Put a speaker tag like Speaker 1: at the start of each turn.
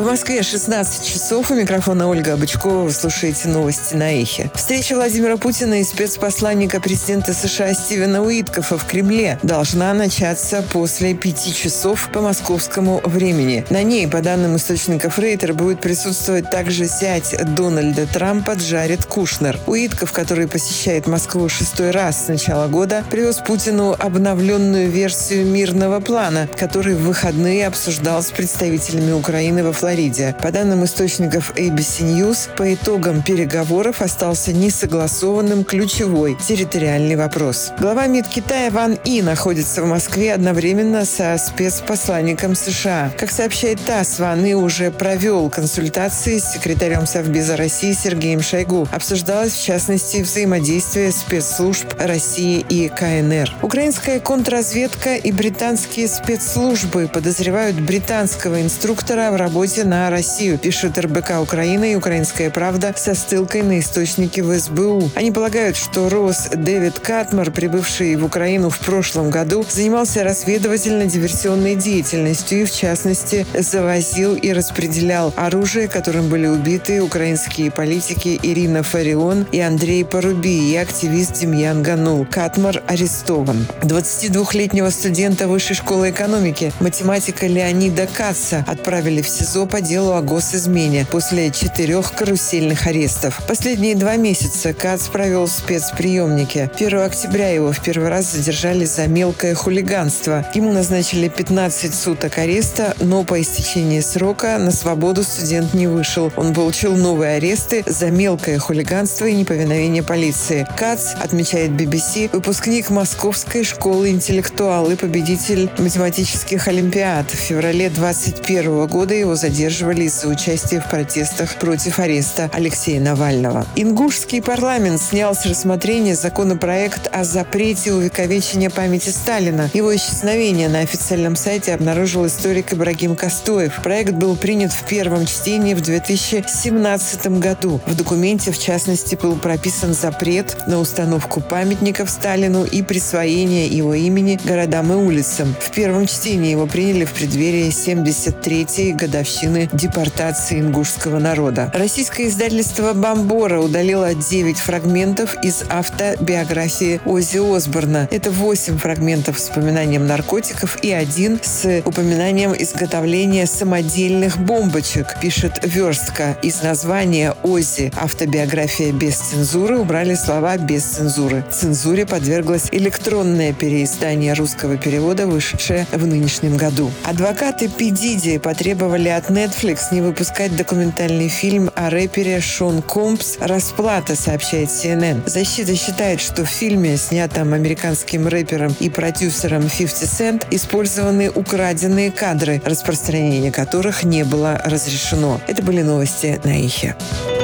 Speaker 1: В Москве 16 часов. У микрофона Ольга Бычкова. Вы слушаете новости на Эхе. Встреча Владимира Путина и спецпосланника президента США Стивена Уиткофа в Кремле должна начаться после 5 часов по московскому времени. На ней, по данным источников Рейтер, будет присутствовать также зять Дональда Трампа Джаред Кушнер. Уиткоф, который посещает Москву 6-й раз с начала года, привез Путину обновленную версию мирного плана, который в выходные обсуждал с представителями Украины во Флориде. По данным источников ABC News, по итогам переговоров остался несогласованным ключевой территориальный вопрос. Глава МИД Китая Ван И находится в Москве одновременно со спецпосланником США. Как сообщает ТАСС, Ван И уже провел консультации с секретарем Совбеза России Сергеем Шойгу. Обсуждалось, в частности, взаимодействие спецслужб России и КНР. Украинская контрразведка и британские спецслужбы подозревают британского инструктора в работе на Россию, пишет РБК Украина и «Украинская правда» со ссылкой на источники в СБУ. Они полагают, что Росс Дэвид Катмор, прибывший в Украину в прошлом году, занимался разведывательно-диверсионной деятельностью и, в частности, завозил и распределял оружие, которым были убиты украинские политики Ирина Фарион и Андрей Поруби и активист Демьян Ганул. Катмор арестован. 22-летнего студента Высшей школы экономики, математика Леонида Каца, отправили в СИЗО по делу о госизмене после 4 карусельных арестов. Последние 2 месяца Кац провел в спецприемнике. 1 октября его в первый раз задержали за мелкое хулиганство. Ему назначили 15 суток ареста, но по истечении срока на свободу студент не вышел. Он получил новые аресты за мелкое хулиганство и неповиновение полиции. Кац, отмечает BBC, выпускник Московской школы интеллектуал и победитель математических олимпиад. В феврале 2021 года его задерживали из-за участия в протестах против ареста Алексея Навального. Ингушский парламент снял с рассмотрения законопроект о запрете увековечения памяти Сталина. Его исчезновение на официальном сайте обнаружил историк Ибрагим Костоев. Проект был принят в первом чтении в 2017 году. В документе, в частности, был прописан запрет на установку памятников Сталину и присвоение его имени городам и улицам. В первом чтении его приняли в преддверии 73-й годовщины депортации ингушского народа. Российское издательство «Бомбора» удалило 9 фрагментов из автобиографии Оззи Осборна. Это 8 фрагментов с упоминанием наркотиков и 1 с упоминанием изготовления самодельных бомбочек, пишет «Верстка». Из названия «Оззи. Автобиография без цензуры» убрали слова «без цензуры». Цензуре подверглось электронное переиздание русского перевода, вышедшее в нынешнем году. Адвокаты Пи Диди потребовали от Netflix не выпускать документальный фильм о рэпере Шон Компс «Расплата», сообщает CNN. Защита считает, что в фильме, снятом американским рэпером и продюсером 50 Cent, использованы украденные кадры, распространение которых не было разрешено. Это были новости на Эхе.